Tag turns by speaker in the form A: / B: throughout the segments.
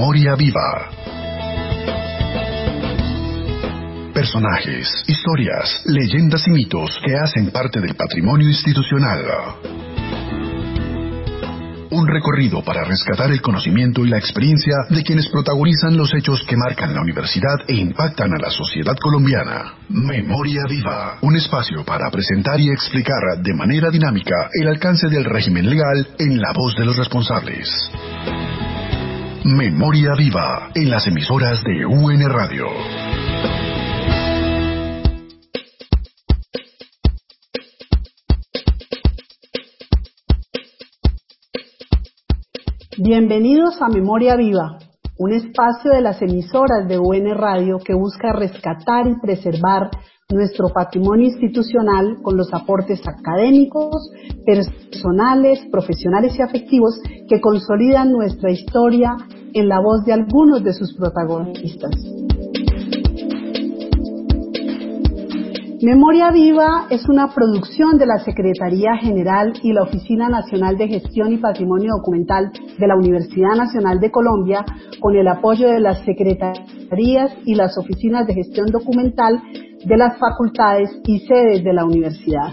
A: Memoria viva. Personajes, historias, leyendas y mitos que hacen parte del patrimonio institucional. Un recorrido para rescatar el conocimiento y la experiencia de quienes protagonizan los hechos que marcan la universidad e impactan a la sociedad colombiana. Memoria viva, un espacio para presentar y explicar de manera dinámica el alcance del régimen legal en la voz de los responsables. Memoria viva, en las emisoras de UN Radio.
B: Bienvenidos a Memoria Viva, un espacio de las emisoras de UN Radio que busca rescatar y preservar nuestro patrimonio institucional con los aportes académicos, personales, profesionales y afectivos que consolidan nuestra historia en la voz de algunos de sus protagonistas. Memoria Viva es una producción de la Secretaría General y la Oficina Nacional de Gestión y Patrimonio Documental de la Universidad Nacional de Colombia, con el apoyo de las secretarías y las oficinas de gestión documental de las facultades y sedes de la universidad.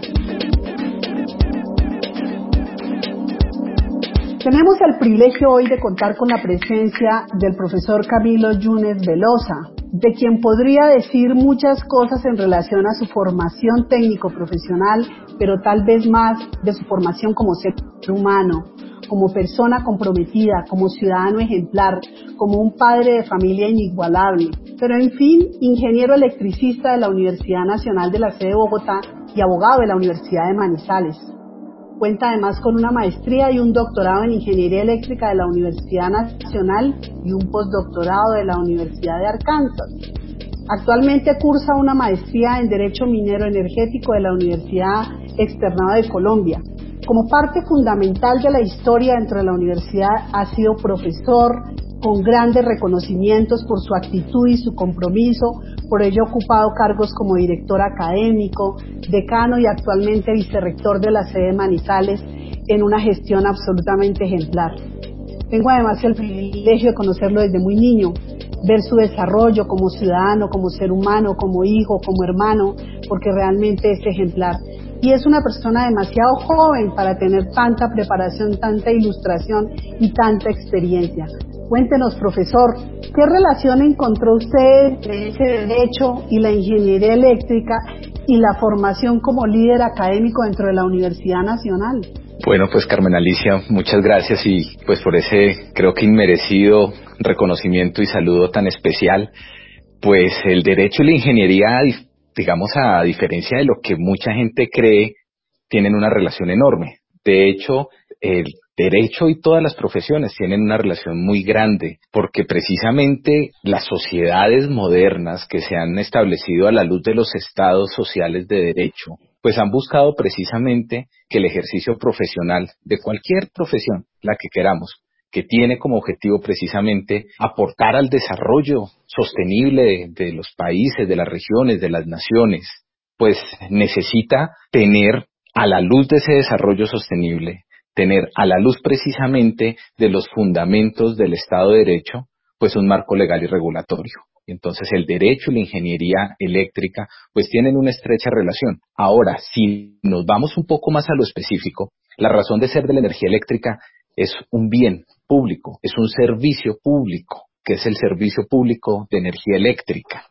B: Tenemos el privilegio hoy de contar con la presencia del profesor Camilo Yunes Velosa, de quien podría decir muchas cosas en relación a su formación técnico-profesional, pero tal vez más de su formación como ser humano, como persona comprometida, como ciudadano ejemplar, como un padre de familia inigualable, pero en fin, ingeniero electricista de la Universidad Nacional de la sede de Bogotá y abogado de la Universidad de Manizales. Cuenta además con una maestría y un doctorado en Ingeniería Eléctrica de la Universidad Nacional y un postdoctorado de la Universidad de Arkansas. Actualmente cursa una maestría en Derecho Minero Energético de la Universidad Externado de Colombia. Como parte fundamental de la historia dentro de la universidad, ha sido profesor con grandes reconocimientos por su actitud y su compromiso. Por ello ha ocupado cargos como director académico, decano y actualmente vicerrector de la sede de Manizales en una gestión absolutamente ejemplar. Tengo además el privilegio de conocerlo desde muy niño, ver su desarrollo como ciudadano, como ser humano, como hijo, como hermano, porque realmente es ejemplar. Y es una persona demasiado joven para tener tanta preparación, tanta ilustración y tanta experiencia. Cuéntenos, profesor, ¿qué relación encontró usted entre ese derecho y la ingeniería eléctrica y la formación como líder académico dentro de la Universidad Nacional?
C: Bueno, pues Carmen Alicia, muchas gracias y pues por ese creo que inmerecido reconocimiento y saludo tan especial. Pues el derecho y la ingeniería, digamos, a diferencia de lo que mucha gente cree, tienen una relación enorme. De hecho, el derecho y todas las profesiones tienen una relación muy grande, porque precisamente las sociedades modernas que se han establecido a la luz de los estados sociales de derecho, pues han buscado precisamente que el ejercicio profesional de cualquier profesión, la que queramos, que tiene como objetivo precisamente aportar al desarrollo sostenible de los países, de las regiones, de las naciones, pues necesita tener a la luz de ese desarrollo sostenible, tener a la luz precisamente de los fundamentos del Estado de Derecho, pues un marco legal y regulatorio. Entonces el derecho y la ingeniería eléctrica pues tienen una estrecha relación. Ahora, si nos vamos un poco más a lo específico, la razón de ser de la energía eléctrica es un bien público, es un servicio público, que es el servicio público de energía eléctrica.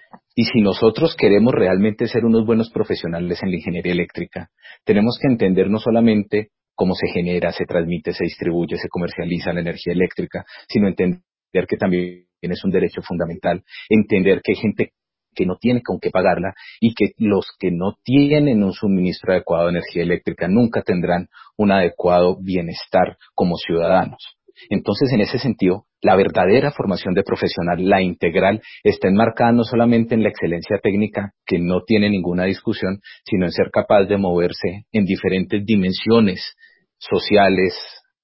C: Y si nosotros queremos realmente ser unos buenos profesionales en la ingeniería eléctrica, tenemos que entender no solamente cómo se genera, se transmite, se distribuye, se comercializa la energía eléctrica, sino entender que también es un derecho fundamental, entender que hay gente que no tiene con qué pagarla y que los que no tienen un suministro adecuado de energía eléctrica nunca tendrán un adecuado bienestar como ciudadanos. Entonces, en ese sentido, la verdadera formación de profesional, la integral, está enmarcada no solamente en la excelencia técnica, que no tiene ninguna discusión, sino en ser capaz de moverse en diferentes dimensiones sociales,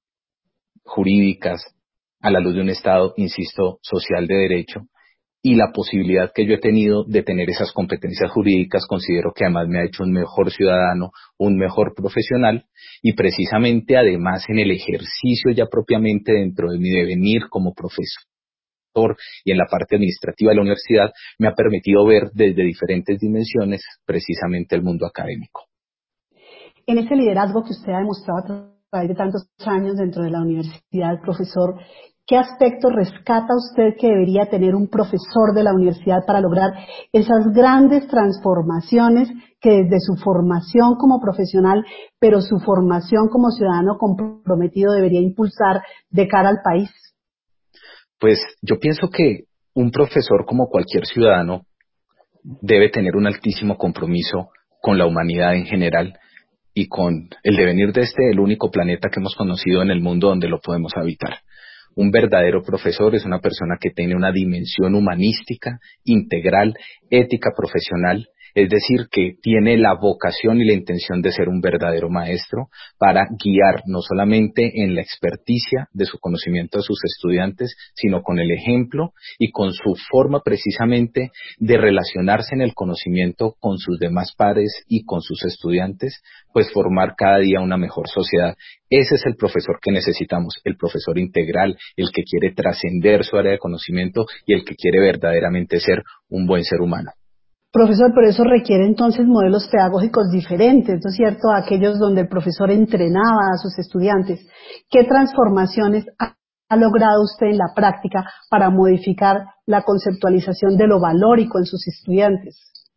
C: jurídicas, a la luz de un Estado, insisto, social de derecho, y la posibilidad que yo he tenido de tener esas competencias jurídicas considero que además me ha hecho un mejor ciudadano, un mejor profesional y precisamente además en el ejercicio ya propiamente dentro de mi devenir como profesor. y en la parte administrativa de la universidad, me ha permitido ver desde diferentes dimensiones precisamente el mundo académico.
B: En ese liderazgo que usted ha demostrado a través de tantos años dentro de la universidad, profesor, ¿qué aspectos rescata usted que debería tener un profesor de la universidad para lograr esas grandes transformaciones que desde su formación como profesional, pero su formación como ciudadano comprometido debería impulsar de cara al país?
C: Pues yo pienso que un profesor, como cualquier ciudadano, debe tener un altísimo compromiso con la humanidad en general y con el devenir de el único planeta que hemos conocido en el mundo donde lo podemos habitar. Un verdadero profesor es una persona que tiene una dimensión humanística, integral, ética profesional, es decir, que tiene la vocación y la intención de ser un verdadero maestro para guiar no solamente en la experticia de su conocimiento a sus estudiantes, sino con el ejemplo y con su forma precisamente de relacionarse en el conocimiento con sus demás pares y con sus estudiantes, pues formar cada día una mejor sociedad. Ese es el profesor que necesitamos, el profesor integral, el que quiere trascender su área de conocimiento y el que quiere verdaderamente ser un buen ser humano.
B: Profesor, pero eso requiere entonces modelos pedagógicos diferentes, ¿no es cierto? Aquellos donde el profesor entrenaba a sus estudiantes. ¿Qué transformaciones ha logrado usted en la práctica para modificar la conceptualización de lo valórico en sus estudiantes?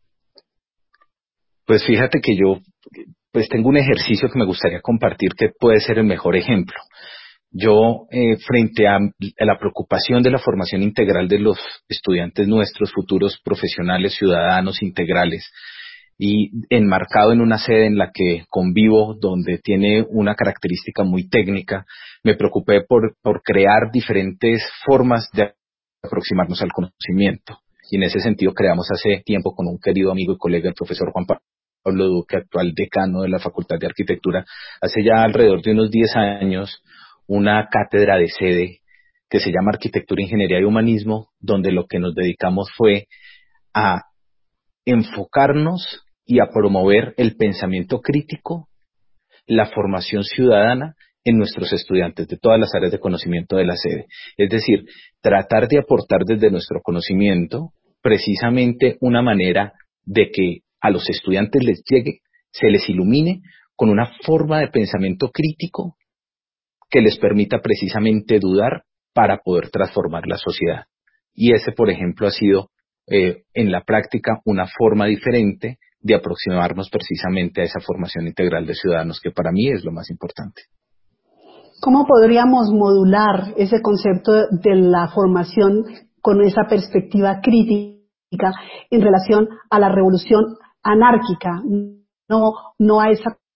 C: Pues fíjate que yo pues tengo un ejercicio que me gustaría compartir que puede ser el mejor ejemplo. Yo, frente a la preocupación de la formación integral de los estudiantes nuestros, futuros profesionales, ciudadanos integrales, y enmarcado en una sede en la que convivo, donde tiene una característica muy técnica, me preocupé por crear diferentes formas de aproximarnos al conocimiento. Y en ese sentido creamos hace tiempo con un querido amigo y colega, el profesor Juan Pablo Duque, actual decano de la Facultad de Arquitectura, hace ya alrededor de unos 10 años, una cátedra de sede que se llama Arquitectura, Ingeniería y Humanismo, donde lo que nos dedicamos fue a enfocarnos y a promover el pensamiento crítico, la formación ciudadana en nuestros estudiantes de todas las áreas de conocimiento de la sede. Es decir, tratar de aportar desde nuestro conocimiento precisamente una manera de que a los estudiantes les llegue, se les ilumine con una forma de pensamiento crítico que les permita precisamente dudar para poder transformar la sociedad. Y ese, por ejemplo, ha sido en la práctica una forma diferente de aproximarnos precisamente a esa formación integral de ciudadanos, que para mí es lo más importante.
B: ¿Cómo podríamos modular ese concepto de la formación con esa perspectiva crítica en relación a la revolución anárquica, no a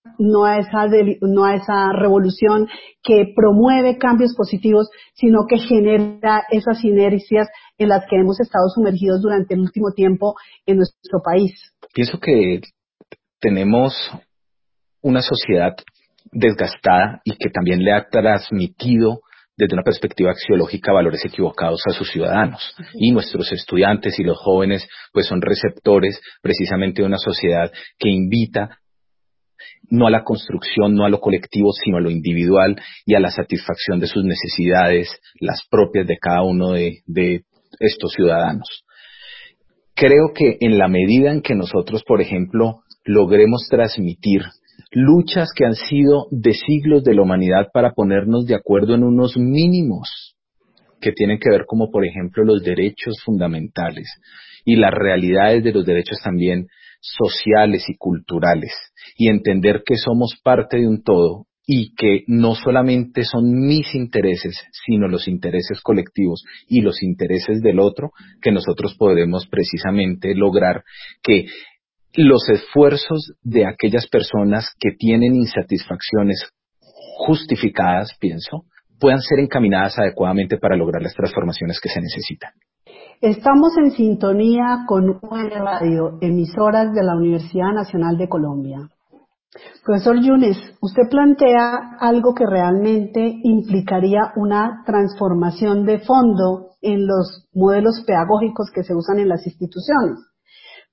B: esa revolución que promueve cambios positivos, sino que genera esas inercias en las que hemos estado sumergidos durante el último tiempo en nuestro país?
C: Pienso que tenemos una sociedad desgastada y que también le ha transmitido desde una perspectiva axiológica valores equivocados a sus ciudadanos. Y nuestros estudiantes y los jóvenes pues son receptores precisamente de una sociedad que invita no a la construcción, no a lo colectivo, sino a lo individual y a la satisfacción de sus necesidades, las propias de cada uno de estos ciudadanos. Creo que en la medida en que nosotros, por ejemplo, logremos transmitir luchas que han sido de siglos de la humanidad para ponernos de acuerdo en unos mínimos que tienen que ver como, por ejemplo, los derechos fundamentales y las realidades de los derechos también sociales y culturales, y entender que somos parte de un todo y que no solamente son mis intereses, sino los intereses colectivos y los intereses del otro, que nosotros podremos precisamente lograr que los esfuerzos de aquellas personas que tienen insatisfacciones justificadas, pienso, puedan ser encaminadas adecuadamente para lograr las transformaciones que se necesitan.
B: Estamos en sintonía con UN Radio, emisoras de la Universidad Nacional de Colombia. Profesor Yunes, usted plantea algo que realmente implicaría una transformación de fondo en los modelos pedagógicos que se usan en las instituciones.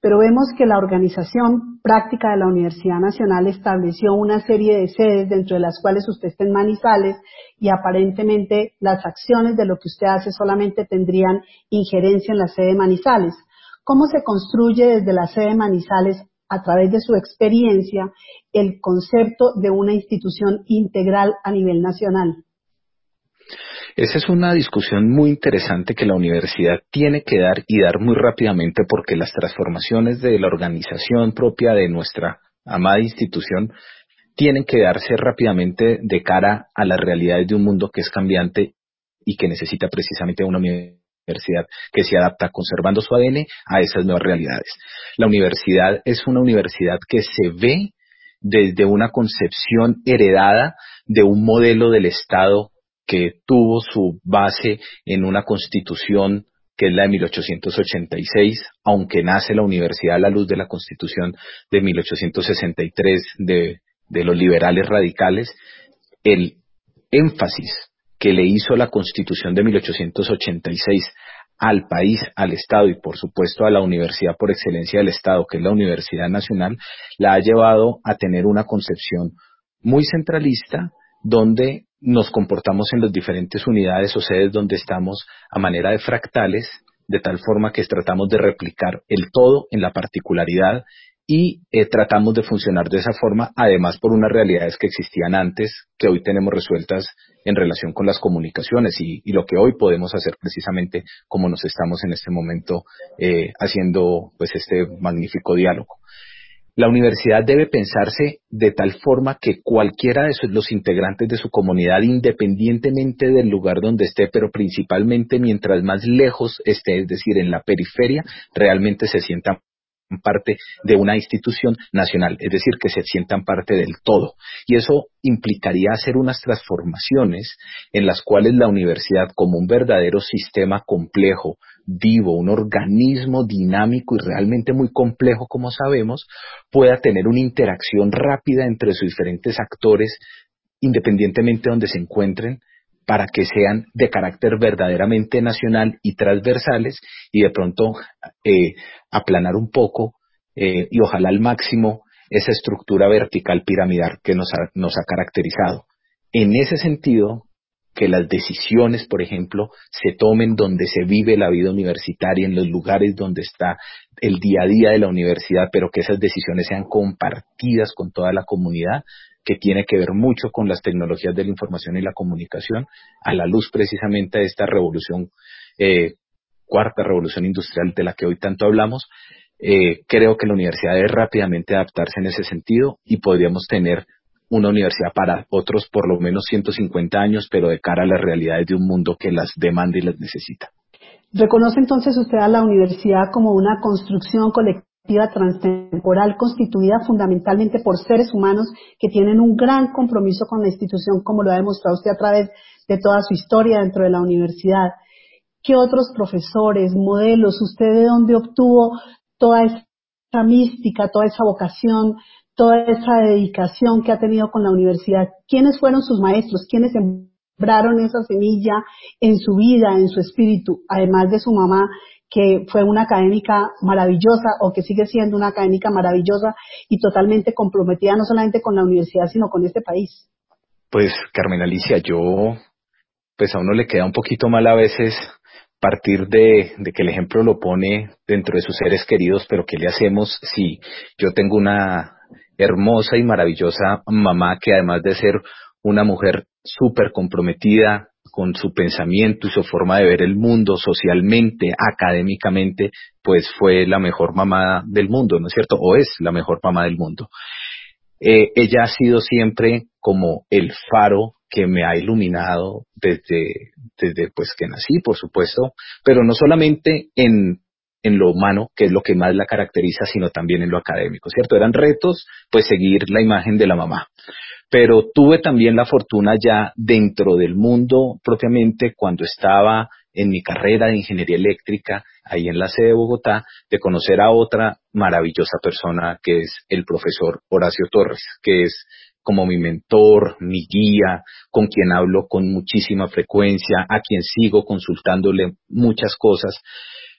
B: pero vemos que la organización práctica de la Universidad Nacional estableció una serie de sedes dentro de las cuales usted está en Manizales y aparentemente las acciones de lo que usted hace solamente tendrían injerencia en la sede de Manizales. ¿Cómo se construye desde la sede de Manizales, a través de su experiencia, el concepto de una institución integral a nivel nacional?
C: Esa es una discusión muy interesante que la universidad tiene que dar y dar muy rápidamente, porque las transformaciones de la organización propia de nuestra amada institución tienen que darse rápidamente de cara a las realidades de un mundo que es cambiante y que necesita precisamente una universidad que se adapta conservando su ADN a esas nuevas realidades. La universidad es una universidad que se ve desde una concepción heredada de un modelo del Estado que tuvo su base en una constitución que es la de 1886, aunque nace la universidad a la luz de la constitución de 1863 de los liberales radicales. El énfasis que le hizo la constitución de 1886 al país, al Estado y por supuesto a la universidad por excelencia del Estado, que es la Universidad Nacional, la ha llevado a tener una concepción muy centralista, donde nos comportamos en las diferentes unidades o sedes donde estamos a manera de fractales, de tal forma que tratamos de replicar el todo en la particularidad y tratamos de funcionar de esa forma, además por unas realidades que existían antes, que hoy tenemos resueltas en relación con las comunicaciones y lo que hoy podemos hacer precisamente como nos estamos en este momento haciendo pues este magnífico diálogo. La universidad debe pensarse de tal forma que cualquiera de los integrantes de su comunidad, independientemente del lugar donde esté, pero principalmente mientras más lejos esté, es decir, en la periferia, realmente se sientan parte de una institución nacional, es decir, que se sientan parte del todo. Y eso implicaría hacer unas transformaciones en las cuales la universidad, como un verdadero sistema complejo, vivo, un organismo dinámico y realmente muy complejo, como sabemos, pueda tener una interacción rápida entre sus diferentes actores, independientemente de donde se encuentren, para que sean de carácter verdaderamente nacional y transversales y de pronto aplanar un poco y ojalá al máximo esa estructura vertical piramidal que nos ha caracterizado. En ese sentido, que las decisiones, por ejemplo, se tomen donde se vive la vida universitaria, en los lugares donde está el día a día de la universidad, pero que esas decisiones sean compartidas con toda la comunidad, que tiene que ver mucho con las tecnologías de la información y la comunicación, a la luz precisamente de esta revolución, cuarta revolución industrial de la que hoy tanto hablamos. Creo que la universidad debe rápidamente adaptarse en ese sentido y podríamos tener una universidad para otros por lo menos 150 años, pero de cara a las realidades de un mundo que las demanda y las necesita.
B: ¿Reconoce entonces usted a la universidad como una construcción colectiva transtemporal constituida fundamentalmente por seres humanos que tienen un gran compromiso con la institución, como lo ha demostrado usted a través de toda su historia dentro de la universidad? ¿Qué otros profesores, modelos, usted de dónde obtuvo toda esa mística, toda esa vocación, toda esa dedicación que ha tenido con la universidad? ¿Quiénes fueron sus maestros? ¿Quiénes sembraron esa semilla en su vida, en su espíritu, además de su mamá, que fue una académica maravillosa o que sigue siendo una académica maravillosa y totalmente comprometida no solamente con la universidad, sino con este país?
C: Pues, Carmen Alicia, pues a uno le queda un poquito mal a veces partir de que el ejemplo lo pone dentro de sus seres queridos, pero ¿qué le hacemos si yo tengo una hermosa y maravillosa mamá que, además de ser una mujer súper comprometida con su pensamiento y su forma de ver el mundo socialmente, académicamente, pues fue la mejor mamá del mundo, ¿no es cierto? O es la mejor mamá del mundo. Ella ha sido siempre como el faro que me ha iluminado desde pues que nací, por supuesto, pero no solamente en lo humano, que es lo que más la caracteriza, sino también en lo académico, ¿cierto? Eran retos, pues seguir la imagen de la mamá. Pero tuve también la fortuna ya dentro del mundo propiamente, cuando estaba en mi carrera de ingeniería eléctrica, ahí en la sede de Bogotá, de conocer a otra maravillosa persona que es el profesor Horacio Torres, que es como mi mentor, mi guía, con quien hablo con muchísima frecuencia, a quien sigo consultándole muchas cosas.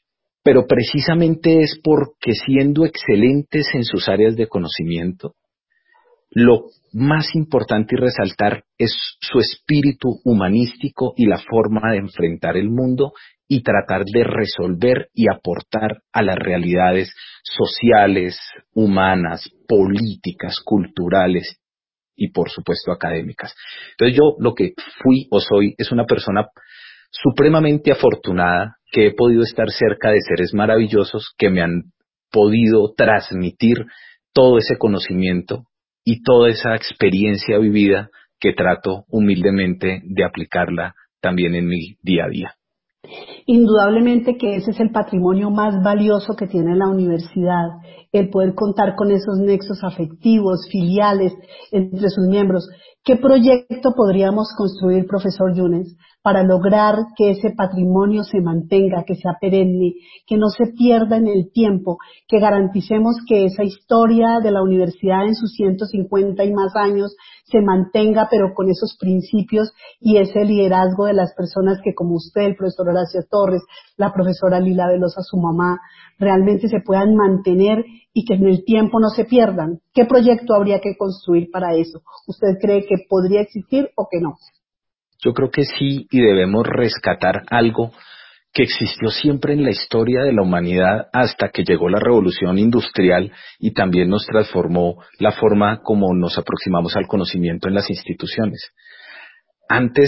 C: pero precisamente es porque siendo excelentes en sus áreas de conocimiento, lo más importante y resaltar es su espíritu humanístico y la forma de enfrentar el mundo y tratar de resolver y aportar a las realidades sociales, humanas, políticas, culturales y por supuesto académicas. Entonces yo lo que fui o soy es una persona supremamente afortunada que he podido estar cerca de seres maravillosos que me han podido transmitir todo ese conocimiento y toda esa experiencia vivida que trato humildemente de aplicarla también en mi día a día.
B: Indudablemente que ese es el patrimonio más valioso que tiene la universidad, el poder contar con esos nexos afectivos, filiales entre sus miembros. ¿Qué proyecto podríamos construir, profesor Yunes, para lograr que ese patrimonio se mantenga, que sea perenne, que no se pierda en el tiempo, que garanticemos que esa historia de la universidad en sus 150 y más años se mantenga, pero con esos principios y ese liderazgo de las personas que, como usted, el profesor Horacio Torres, la profesora Lila Velosa, su mamá, realmente se puedan mantener y que en el tiempo no se pierdan? ¿Qué proyecto habría que construir para eso? ¿Usted cree que podría existir o que no?
C: Yo creo que sí, y debemos rescatar algo que existió siempre en la historia de la humanidad hasta que llegó la revolución industrial y también nos transformó la forma como nos aproximamos al conocimiento en las instituciones. Antes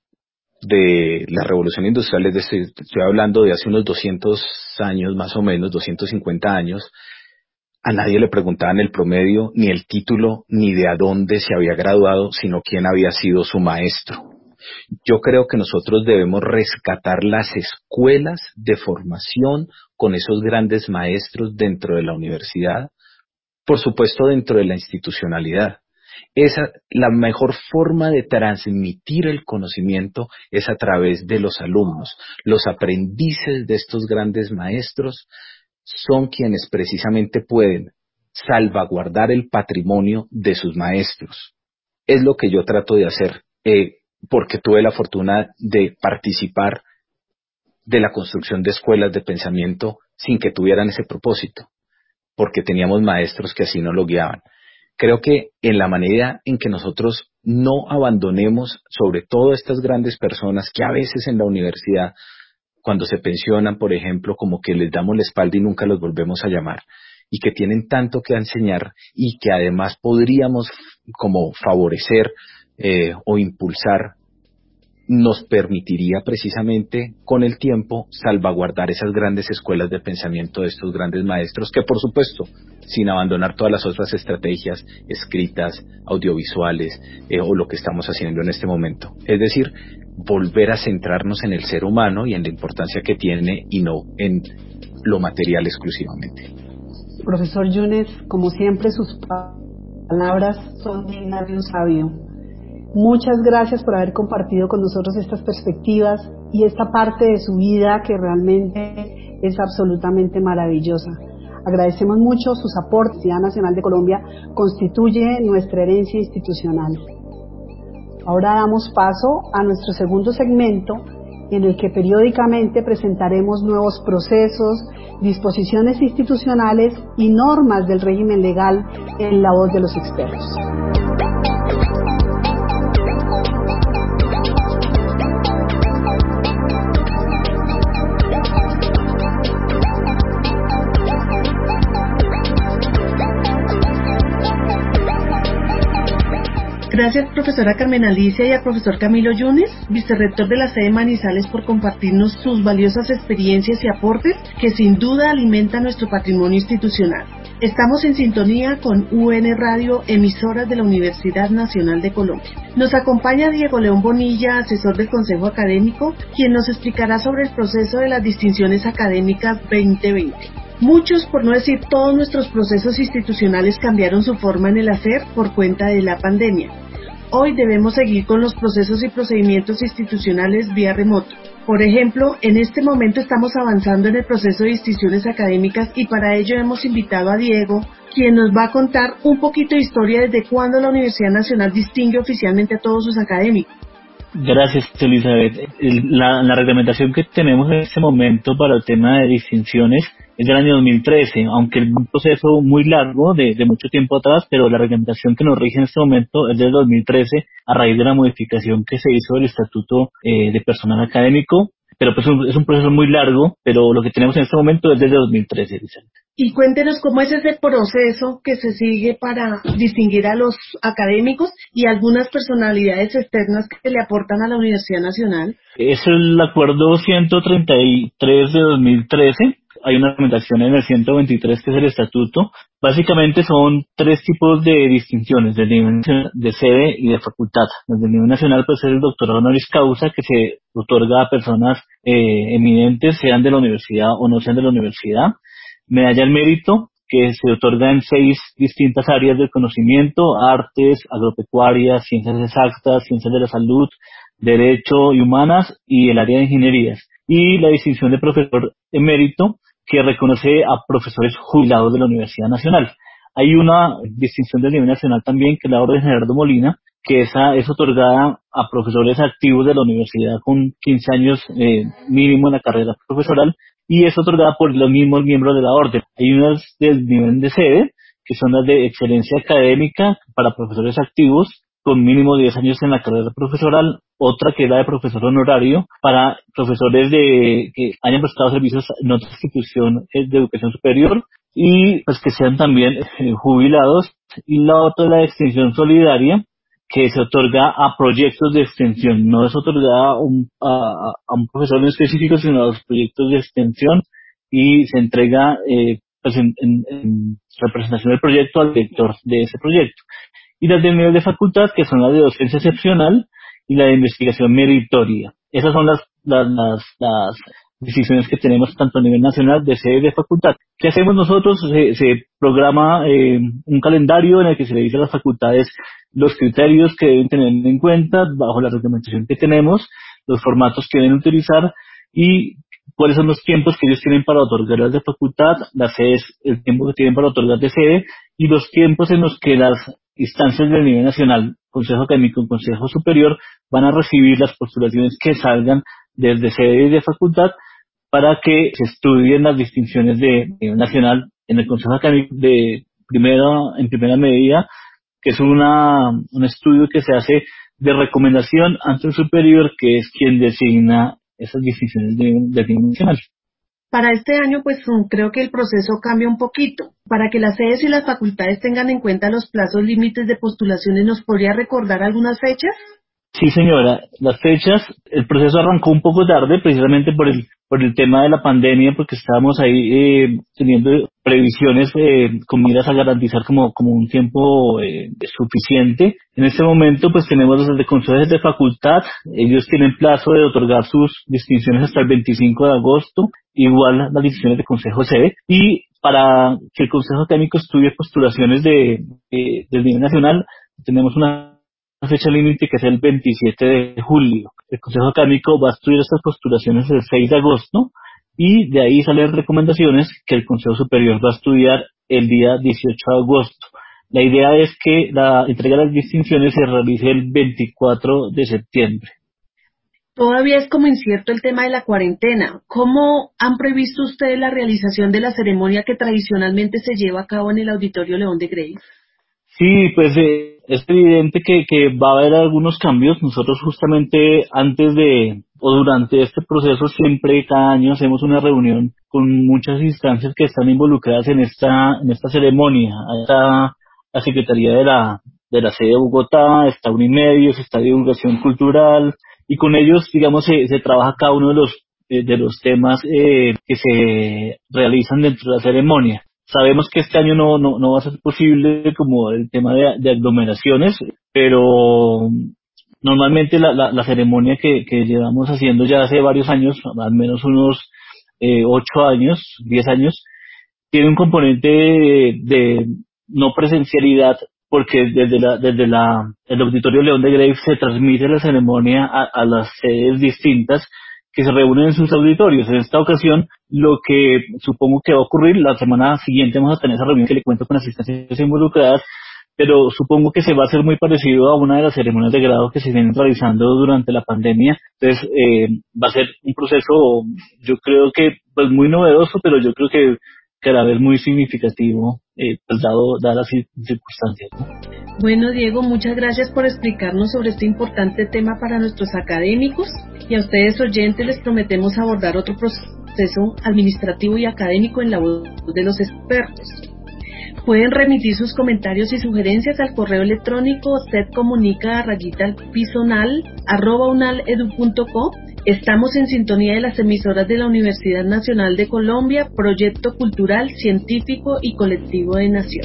C: de la revolución industrial, estoy hablando de hace unos 200 años más o menos, 250 años, a nadie le preguntaban el promedio, ni el título, ni de a dónde se había graduado, sino quién había sido su maestro. Yo creo que nosotros debemos rescatar las escuelas de formación con esos grandes maestros dentro de la universidad, por supuesto dentro de la institucionalidad. La mejor forma de transmitir el conocimiento es a través de los alumnos. Los aprendices de estos grandes maestros son quienes precisamente pueden salvaguardar el patrimonio de sus maestros. Es lo que yo trato de hacer, porque tuve la fortuna de participar de la construcción de escuelas de pensamiento sin que tuvieran ese propósito, porque teníamos maestros que así nos lo guiaban. Creo que en la medida en que nosotros no abandonemos, sobre todo estas grandes personas que a veces en la universidad, cuando se pensionan, por ejemplo, como que les damos la espalda y nunca los volvemos a llamar, y que tienen tanto que enseñar y que además podríamos como favorecer o impulsar, nos permitiría precisamente con el tiempo salvaguardar esas grandes escuelas de pensamiento de estos grandes maestros que, por supuesto, sin abandonar todas las otras estrategias escritas, audiovisuales o lo que estamos haciendo en este momento. Es decir, volver a centrarnos en el ser humano y en la importancia que tiene y no en lo material exclusivamente.
B: Profesor Yunes, como siempre sus palabras son dignas de un sabio. Muchas gracias por haber compartido con nosotros estas perspectivas y esta parte de su vida que realmente es absolutamente maravillosa. Agradecemos mucho sus aportes. La Universidad Nacional de Colombia constituye nuestra herencia institucional. Ahora damos paso a nuestro segundo segmento, en el que periódicamente presentaremos nuevos procesos, disposiciones institucionales y normas del régimen legal en la voz de los expertos.
D: Gracias, profesora Carmen Alicia, y al profesor Camilo Yunes, vicerrector de la sede Manizales, por compartirnos sus valiosas experiencias y aportes que sin duda alimentan nuestro patrimonio institucional. Estamos en sintonía con UN Radio, emisoras de la Universidad Nacional de Colombia. Nos acompaña Diego León Bonilla, asesor del Consejo Académico, quien nos explicará sobre el proceso de las distinciones académicas 2020. Muchos, por no decir todos, nuestros procesos institucionales cambiaron su forma en el hacer por cuenta de la pandemia. Hoy debemos seguir con los procesos y procedimientos institucionales vía remoto. Por ejemplo, en este momento estamos avanzando en el proceso de distinciones académicas y para ello hemos invitado a Diego, quien nos va a contar un poquito de historia desde cuándo la Universidad Nacional distingue oficialmente a todos sus académicos.
E: Gracias, Elizabeth. La reglamentación que tenemos en este momento para el tema de distinciones es del año 2013, aunque es un proceso muy largo de mucho tiempo atrás, pero la reglamentación que nos rige en este momento es del 2013 a raíz de la modificación que se hizo del Estatuto de Personal Académico, pero pues es un proceso muy largo, pero lo que tenemos en este momento es desde 2013, Elizabeth.
D: Y cuéntenos cómo es ese proceso que se sigue para distinguir a los académicos y algunas personalidades externas que le aportan a la Universidad Nacional.
E: Es el acuerdo 133 de 2013. Hay una reglamentación en el 123 que es el estatuto. Básicamente son tres tipos de distinciones, de nivel nacional, de sede y de facultad. Desde el nivel nacional puede ser el doctorado honoris causa, que se otorga a personas eminentes, sean de la universidad o no sean de la universidad. Medalla al mérito, que se otorga en 6 distintas áreas del conocimiento: artes, agropecuarias, ciencias exactas, ciencias de la salud, derecho y humanas, y el área de ingenierías. Y la distinción de profesor emérito, que reconoce a profesores jubilados de la Universidad Nacional. Hay una distinción del nivel nacional también, que es la Orden Gerardo Molina, que esa es otorgada a profesores activos de la universidad con 15 años mínimo en la carrera profesoral, y es otorgada por los mismos miembros de la orden. Hay unas del nivel de sede, que son las de excelencia académica para profesores activos con mínimo 10 años en la carrera profesoral, otra que es la de profesor honorario para profesores que hayan prestado servicios en otra institución de educación superior y pues que sean también jubilados, y la otra es la de extensión solidaria, que se otorga a proyectos de extensión, no es otorgada a un profesor en específico, sino a los proyectos de extensión, y se entrega pues en representación del proyecto al director de ese proyecto. Y las de nivel de facultad, que son las de docencia excepcional y la de investigación meritoria. Esas son las decisiones que tenemos tanto a nivel nacional de sede de facultad. ¿Qué hacemos nosotros? Se programa un calendario en el que se le dice a las facultades los criterios que deben tener en cuenta bajo la reglamentación que tenemos, los formatos que deben utilizar y cuáles son los tiempos que ellos tienen para otorgar las de facultad, las sedes, el tiempo que tienen para otorgar de sede, y los tiempos en los que las instancias del nivel nacional, Consejo Académico y Consejo Superior, van a recibir las postulaciones que salgan desde sede y de facultad para que se estudien las distinciones de nivel nacional en el Consejo Académico en primera medida, que es un estudio que se hace de recomendación ante el superior, que es quien designa esas distinciones de nivel nacional.
D: Para este año, pues creo que el proceso cambia un poquito. Para que las sedes y las facultades tengan en cuenta los plazos límites de postulaciones, ¿nos podría recordar algunas fechas?
E: Sí, señora, las fechas, el proceso arrancó un poco tarde, precisamente por el tema de la pandemia, porque estábamos ahí teniendo previsiones con miras a garantizar como un tiempo suficiente. En este momento, pues tenemos los de consejos de facultad, ellos tienen plazo de otorgar sus distinciones hasta el 25 de agosto, igual las distinciones de consejo sede, y para que el Consejo Académico estudie postulaciones del nivel nacional, tenemos una fecha límite que es el 27 de julio. El Consejo Académico va a estudiar estas postulaciones el 6 de agosto y de ahí salen recomendaciones que el Consejo Superior va a estudiar el día 18 de agosto. La idea es que la entrega de las distinciones se realice el 24 de septiembre.
D: Todavía es como incierto el tema de la cuarentena. ¿Cómo han previsto ustedes la realización de la ceremonia que tradicionalmente se lleva a cabo en el Auditorio León de Grey?
E: Sí, pues es evidente que va a haber algunos cambios. Nosotros justamente durante este proceso siempre cada año hacemos una reunión con muchas instancias que están involucradas en esta ceremonia. Ahí está la Secretaría de la sede de Bogotá, está Unimedios, está Divulgación Cultural, y con ellos, digamos, se trabaja cada uno de los temas que se realizan dentro de la ceremonia. Sabemos que este año no va a ser posible como el tema de aglomeraciones, pero normalmente la ceremonia que llevamos haciendo ya hace varios años, al menos unos 8 años, 10 años, tiene un componente de no presencialidad, porque desde el Auditorio León de Grey se transmite la ceremonia a las sedes distintas que se reúnen en sus auditorios. En esta ocasión, lo que supongo que va a ocurrir, la semana siguiente vamos a tener esa reunión que le cuento con las instancias involucradas, pero supongo que se va a hacer muy parecido a una de las ceremonias de grado que se vienen realizando durante la pandemia. Entonces, va a ser un proceso, yo creo que pues muy novedoso, pero yo creo que a la vez muy significativo, pues dadas las circunstancias, ¿no?
D: Bueno, Diego, muchas gracias por explicarnos sobre este importante tema para nuestros académicos, y a ustedes oyentes les prometemos abordar otro proceso administrativo y académico en la voz de los expertos. Pueden remitir sus comentarios y sugerencias al correo electrónico setcomunica@unal.edu.co. Estamos en sintonía de las emisoras de la Universidad Nacional de Colombia, Proyecto Cultural, Científico y Colectivo de Nación.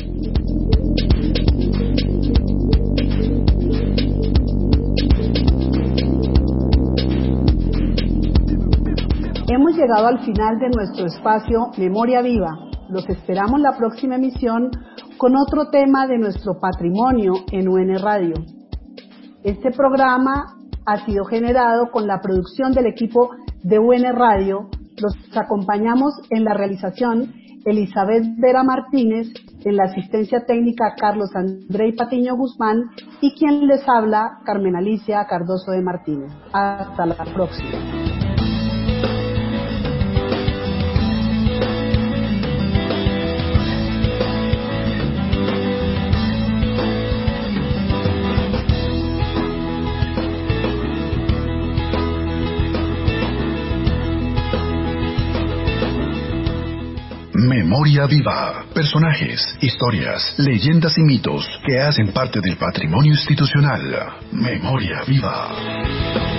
B: Hemos llegado al final de nuestro espacio Memoria Viva. Los esperamos la próxima emisión con otro tema de nuestro patrimonio en UN Radio. Este programa ha sido generado con la producción del equipo de UN Radio. Los acompañamos en la realización Elizabeth Vera Martínez, en la asistencia técnica Carlos Andrei Patiño Guzmán y quien les habla Carmen Alicia Cardoso de Martínez. Hasta la próxima.
A: Memoria Viva. Personajes, historias, leyendas y mitos que hacen parte del patrimonio institucional. Memoria Viva.